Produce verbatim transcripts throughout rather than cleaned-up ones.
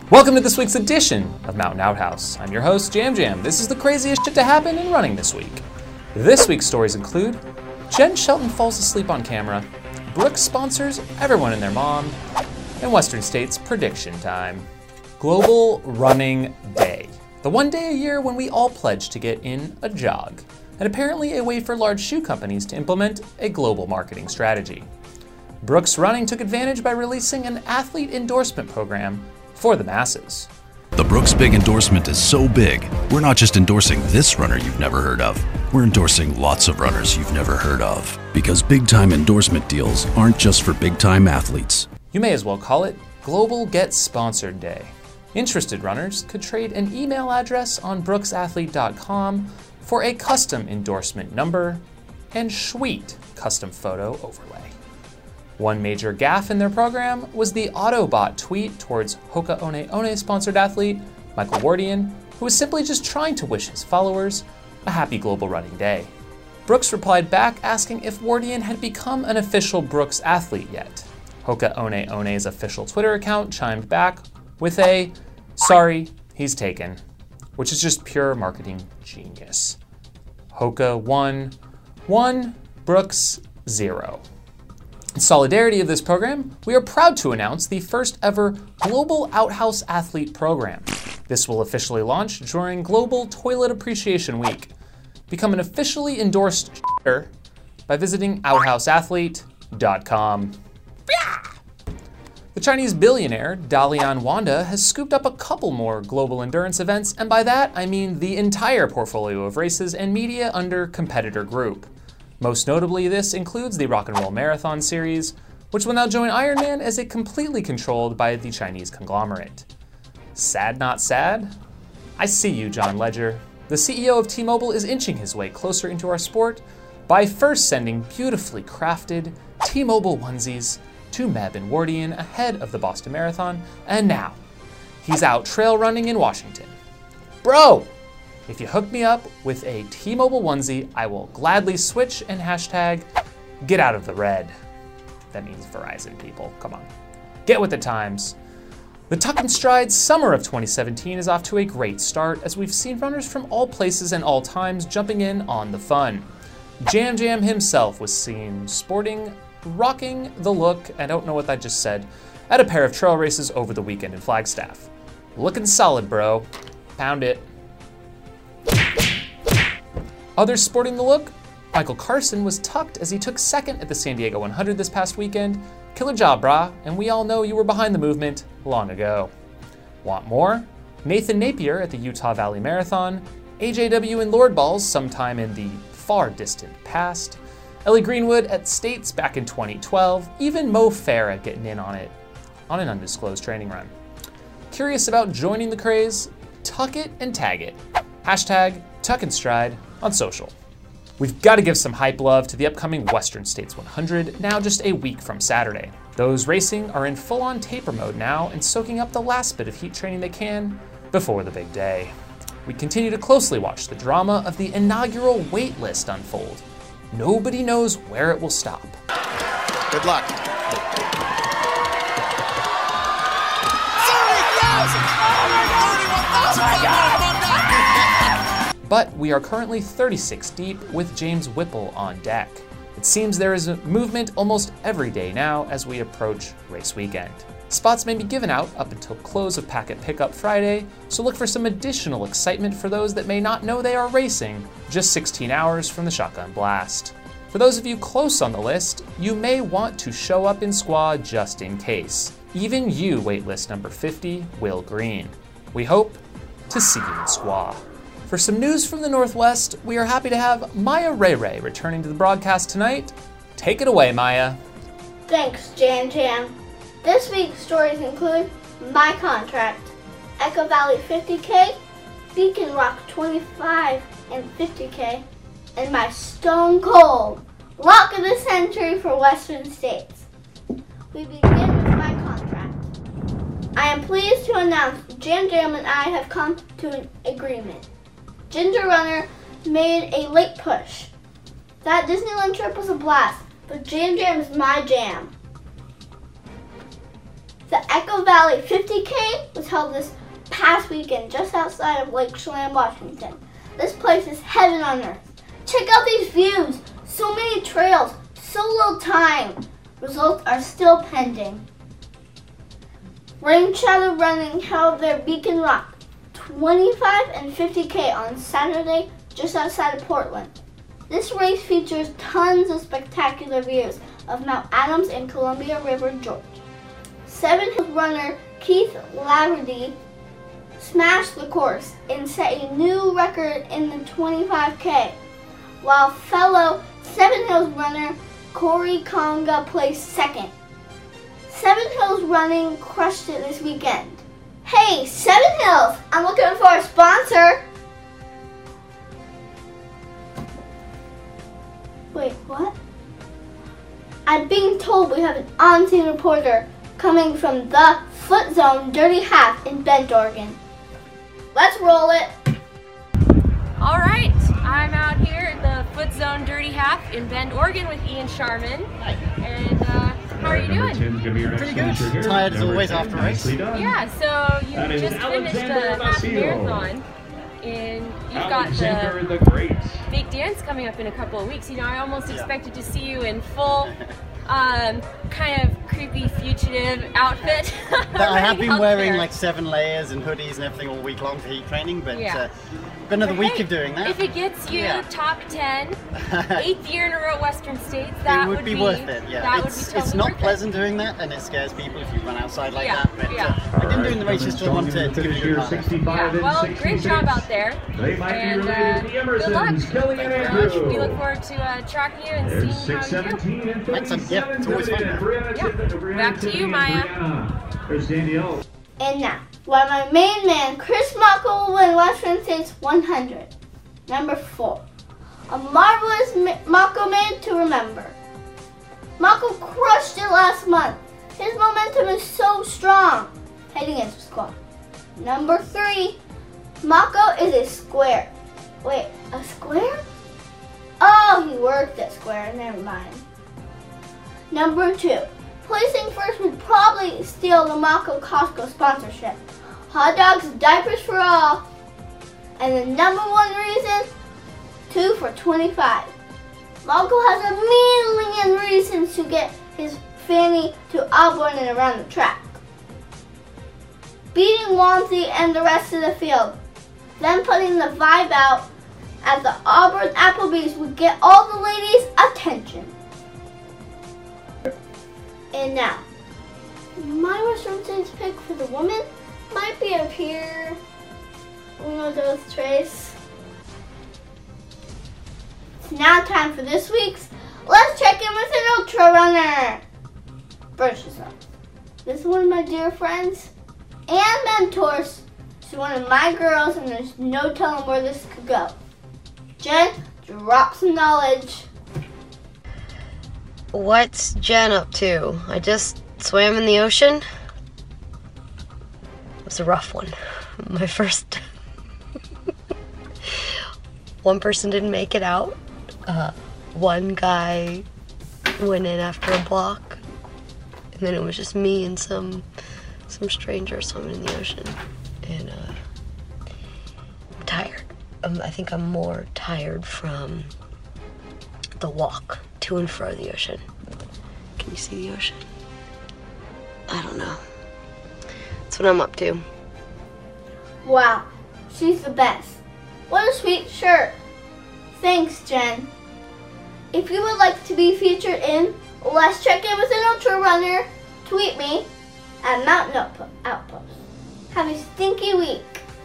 Welcome to this week's edition of Mountain Outhouse. I'm your host, Jam Jam. This is the craziest shit to happen in running this week. This week's stories include Jen Shelton falls asleep on camera, Brooks sponsors everyone and their mom, and Western States prediction time. Global Running Day. The one day a year when we all pledge to get in a jog, and apparently a way for large shoe companies to implement a global marketing strategy. Brooks Running took advantage by releasing an athlete endorsement program for the masses. The Brooks Big Endorsement is so big, we're not just endorsing this runner you've never heard of. We're endorsing lots of runners you've never heard of. Because big-time endorsement deals aren't just for big-time athletes. You may as well call it Global Get Sponsored Day. Interested runners could trade an email address on brooks athlete dot com for a custom endorsement number and sweet custom photo overlay. One major gaffe in their program was the Autobot tweet towards Hoka One One sponsored athlete Michael Wardian, who was simply just trying to wish his followers a happy global running day. Brooks replied back asking if Wardian had become an official Brooks athlete yet. Hoka One One's official Twitter account chimed back with a, "Sorry, he's taken," which is just pure marketing genius. Hoka one, one, Brooks zero. In solidarity of this program, we are proud to announce the first ever Global Outhouse Athlete Program. This will officially launch during Global Toilet Appreciation Week. Become an officially endorsed shitter by visiting outhouse athlete dot com. The Chinese billionaire Dalian Wanda has scooped up a couple more global endurance events, and by that I mean the entire portfolio of races and media under Competitor Group. Most notably, this includes the Rock and Roll Marathon series, which will now join Ironman as it completely controlled by the Chinese conglomerate. Sad not sad? I see you, John Ledger. The C E O of T-Mobile is inching his way closer into our sport by first sending beautifully crafted T-Mobile onesies to Meb and Wardian ahead of the Boston Marathon, and now he's out trail running in Washington. Bro! If you hook me up with a T-Mobile onesie, I will gladly switch and hashtag get out of the red. That means Verizon, people, come on. Get with the times. The Tuck and Stride summer of twenty seventeen is off to a great start as we've seen runners from all places and all times jumping in on the fun. Jam Jam himself was seen sporting, rocking the look, I don't know what I just said, at a pair of trail races over the weekend in Flagstaff. Looking solid, bro. Pound it. Others sporting the look, Michael Carson was tucked as he took second at the San Diego one hundred this past weekend. Killer job, brah, and we all know you were behind the movement long ago. Want more? Nathan Napier at the Utah Valley Marathon, A J W in Lord Balls sometime in the far distant past, Ellie Greenwood at States back in twenty twelve, even Mo Farah getting in on it on an undisclosed training run. Curious about joining the craze? Tuck it and tag it. Hashtag Tuck and Stride on social. We've got to give some hype love to the upcoming Western States one hundred, now just a week from Saturday. Those racing are in full-on taper mode now and soaking up the last bit of heat training they can before the big day. We continue to closely watch the drama of the inaugural wait list unfold. Nobody knows where it will stop. Good luck. But we are currently thirty-six deep with James Whipple on deck. It seems there is a movement almost every day now as we approach race weekend. Spots may be given out up until close of packet pickup Friday, so look for some additional excitement for those that may not know they are racing just sixteen hours from the Shotgun Blast. For those of you close on the list, you may want to show up in squad just in case. Even you, waitlist number fifty, Will Green. We hope to see you in squad. For some news from the Northwest, we are happy to have Maya Ray Ray returning to the broadcast tonight. Take it away, Maya. Thanks, Jam Jam. This week's stories include my contract, Echo Valley fifty K, Beacon Rock twenty-five and fifty K, and my Stone Cold Lock of the Century for Western States. We begin with my contract. I am pleased to announce Jam Jam and I have come to an agreement. Ginger Runner made a late push. That Disneyland trip was a blast, but Jam Jam is my jam. The Echo Valley fifty K was held this past weekend just outside of Lake Chelan, Washington. This place is heaven on earth. Check out these views. So many trails, so little time. Results are still pending. Rain Shadow Running held their Beacon Rock twenty-five and fifty K on Saturday just outside of Portland. This race features tons of spectacular views of Mount Adams and Columbia River Gorge. Seven Hills runner Keith Laverty smashed the course and set a new record in the twenty-five K, while fellow Seven Hills runner Corey Conga placed second. Seven Hills Running crushed it this weekend. Hey, Seven Hills, I'm looking for a sponsor. Wait, what? I'm being told we have an on-scene reporter coming from the Foot Zone Dirty Half in Bend, Oregon. Let's roll it. All right, I'm out here at the Foot Zone Dirty Half in Bend, Oregon with Ian Sharman. Hi. And uh, how are you doing? Pretty good. Tired as always after a race. Yeah, so you just finished a half marathon. And you've got the, the big dance coming up in a couple of weeks. You know, I almost yeah. expected to see you in full, um, kind of creepy fugitive outfit. I have been wearing there. like seven layers and hoodies and everything all week long for heat training, but yeah. uh, got another but week hey, of doing that. If it gets you yeah. top ten, eighth year in a row Western States, that it would, would be, be worth it. Yeah, that it's, would be totally it's not worth pleasant it. doing that, and it scares people if you run outside like yeah. that. But yeah. uh, I didn't do in the races still want to, to give it a good time. Yeah, well, great job out there. They might and, be related uh, to the Emersons, good Kelly luck. and Andrew. We look forward to uh, tracking you and There's seeing six, how you seventeen, and Excellent. Yeah, it's always fun. Yeah. Back to you, Maya. There's Danielle. And now, while my main man, Chris Mockel, will win Western States one hundred. Number four, a marvelous Mockel man to remember. Mockel crushed it last month. His momentum is so strong. Heading into squad. Number three, Mockel is a square. Wait, a square? Oh, he worked at square. Never mind. Number two, placing first would probably steal the Mockel Costco sponsorship. Hot dogs, diapers for all. And the number one reason, two for twenty-five. Mockel has a million reasons to get his Fanny to Auburn and around the track. Beating Wamsey and the rest of the field, then putting the vibe out at the Auburn Applebee's would get all the ladies' attention. And now, my Western States pick for the women might be up here. Uno, dos, tres. It's now time for this week's Let's Check In with an Ultra Runner. First is up. This is one of my dear friends and mentors. She's one of my girls, and there's no telling where this could go. Jen, drop some knowledge. What's Jen up to? I just swam in the ocean. It was a rough one. My first... One person didn't make it out. Uh, one guy went in after a block. And then it was just me and some some stranger swimming in the ocean. And uh, I'm tired. Um, I think I'm more tired from the walk to and fro the ocean. Can you see the ocean? I don't know. That's what I'm up to. Wow, she's the best. What a sweet shirt. Thanks, Jen. If you would like to be featured in Let's Check In with an Ultra Runner, tweet me at Mountain Outpost. Have a stinky week.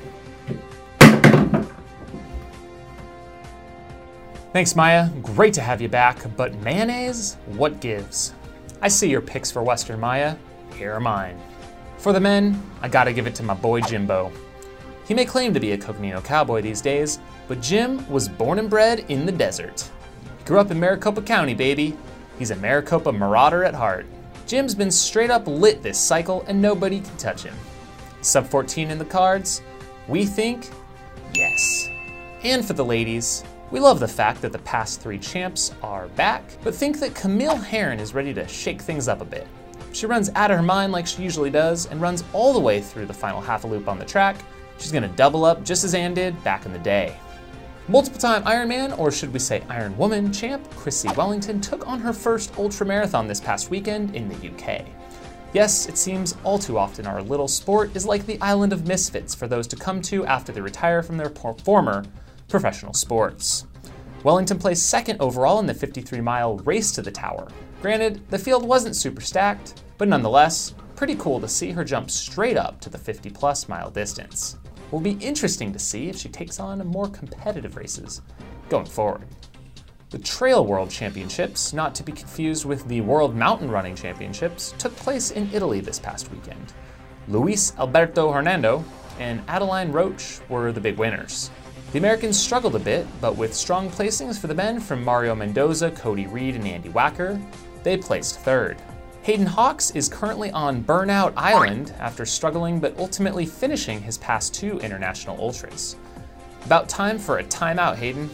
Thanks, Maya. Great to have you back, but mayonnaise? What gives? I see your picks for Western, Maya. Here are mine. For the men, I gotta give it to my boy Jimbo. He may claim to be a Coconino cowboy these days, but Jim was born and bred in the desert. Grew up in Maricopa County, baby. He's a Maricopa marauder at heart. Jim's been straight up lit this cycle and nobody can touch him. Sub fourteen in the cards? We think yes. And for the ladies, we love the fact that the past three champs are back, but think that Camille Herron is ready to shake things up a bit. She runs out of her mind like she usually does and runs all the way through the final half a loop on the track. She's gonna double up just as Anne did back in the day. Multiple-time Ironman, or should we say Iron Woman, champ Chrissie Wellington took on her first ultramarathon this past weekend in the U K. Yes, it seems all too often our little sport is like the island of misfits for those to come to after they retire from their former professional sports. Wellington placed second overall in the fifty-three mile race to the tower. Granted, the field wasn't super stacked, but nonetheless, pretty cool to see her jump straight up to the fifty plus mile distance. It will be interesting to see if she takes on more competitive races going forward. The Trail World Championships, not to be confused with the World Mountain Running Championships, took place in Italy this past weekend. Luis Alberto Hernando and Adeline Roche were the big winners. The Americans struggled a bit, but with strong placings for the men from Mario Mendoza, Cody Reed, and Andy Wacker, they placed third. Hayden Hawks is currently on Burnout Island after struggling but ultimately finishing his past two international ultras. About time for a timeout, Hayden.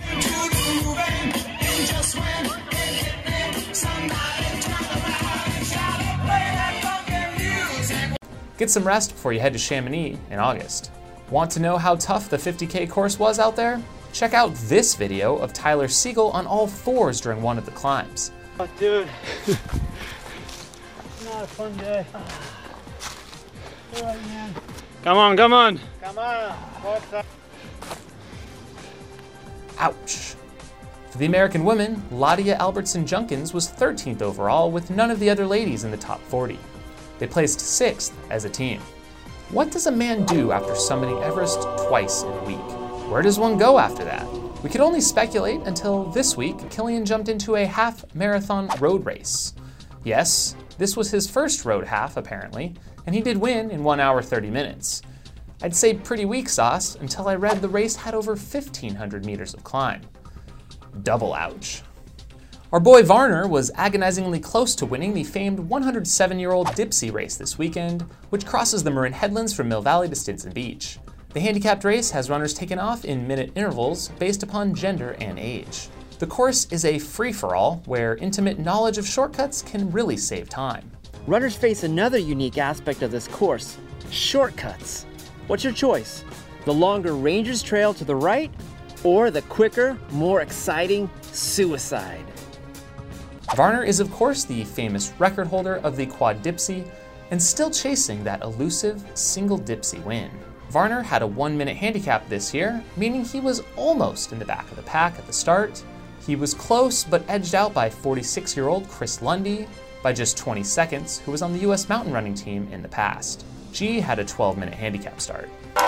Get some rest before you head to Chamonix in August. Want to know how tough the fifty K course was out there? Check out this video of Tyler Siegel on all fours during one of the climbs. Oh, dude. Not a fun day. All right, man. Come on, come on. Come on. Ouch. For the American women, Ladia Albertson Junkins was thirteenth overall with none of the other ladies in the top forty. They placed sixth as a team. What does a man do after summiting Everest twice in a week? Where does one go after that? We could only speculate until this week Kilian jumped into a half marathon road race. Yes, this was his first road half apparently, and he did win in one hour thirty minutes. I'd say pretty weak sauce until I read the race had over fifteen hundred meters of climb. Double ouch. Our boy Varner was agonizingly close to winning the famed one hundred seven year old Dipsea race this weekend, which crosses the Marin Headlands from Mill Valley to Stinson Beach. The handicapped race has runners taken off in minute intervals based upon gender and age. The course is a free-for-all where intimate knowledge of shortcuts can really save time. Runners face another unique aspect of this course, shortcuts. What's your choice? The longer Rangers Trail to the right, or the quicker, more exciting Suicide? Varner is of course the famous record holder of the Quad Dipsea and still chasing that elusive single Dipsea win. Varner had a one minute handicap this year, meaning he was almost in the back of the pack at the start. He was close but edged out by forty-six year old Chris Lundy by just twenty seconds, who was on the U S mountain running team in the past. G had a twelve minute handicap start.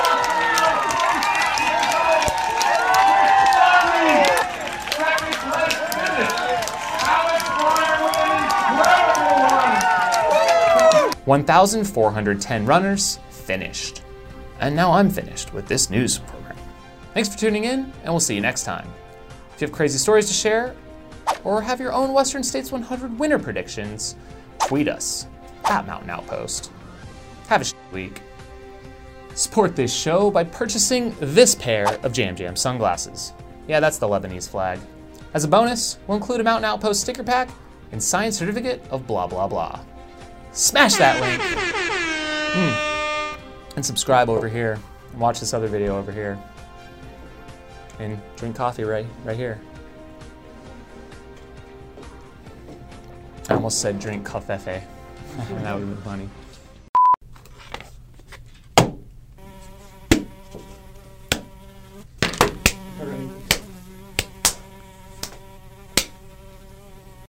one thousand four hundred ten runners finished. And now I'm finished with this news program. Thanks for tuning in, and we'll see you next time. If you have crazy stories to share, or have your own Western States one hundred winner predictions, tweet us at Mountain Outpost. Have a shit week. Support this show by purchasing this pair of Jam Jam sunglasses. Yeah, that's the Lebanese flag. As a bonus, we'll include a Mountain Outpost sticker pack and signed certificate of blah blah blah. Smash that link. Mm. And subscribe over here. And watch this other video over here. And drink coffee right, right here. I almost said drink cafefe. That would have been funny.